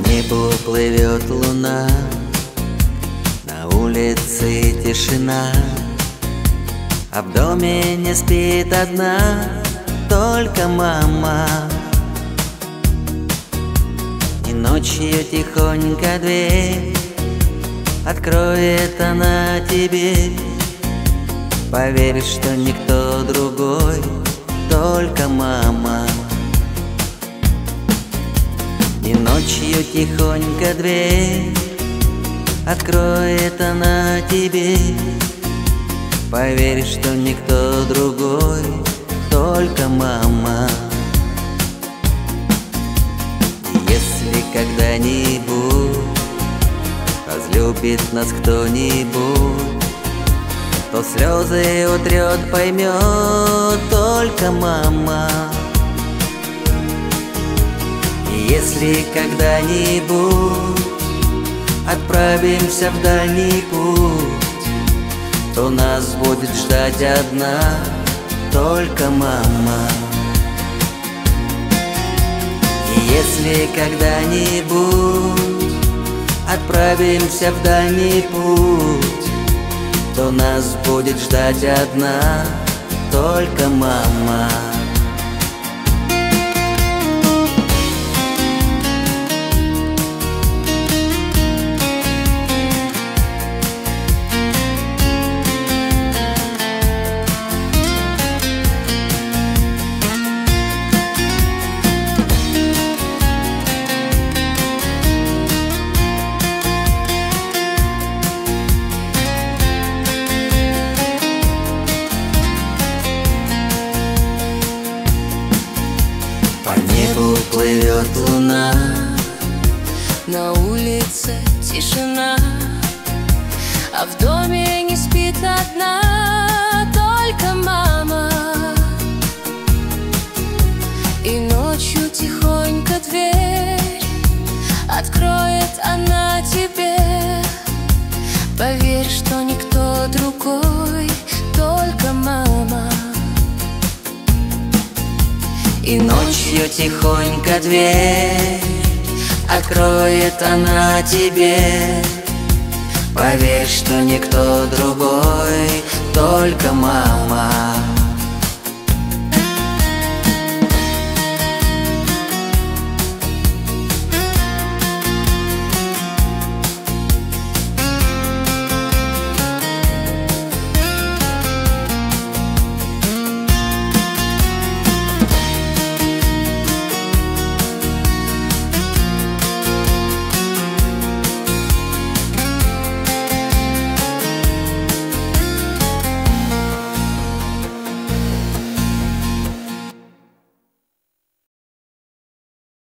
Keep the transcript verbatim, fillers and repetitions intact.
небу плывет луна, на улице тишина, а в доме не спит одна только мама. И ночью тихонько дверь откроет она тебе. Поверь, что никто другой, только мама. И ночью тихонько дверь откроет она тебе. Поверь, что никто другой, только мама. И если когда-нибудь разлюбит нас кто-нибудь, то слезы утрет, поймет только мама. И если когда-нибудь отправимся в дальний путь, то нас будет ждать одна только мама. И если когда-нибудь отправимся в дальний путь, то нас будет ждать одна только мама. По небу плывет луна, на улице тишина, а в доме не спит одна только мама. И ночью тихонько дверь откроет она тебе. Поверь, что никто другой, только мама. и ночью тихонько дверь откроет она тебе. Поверь, что никто другой, только мама.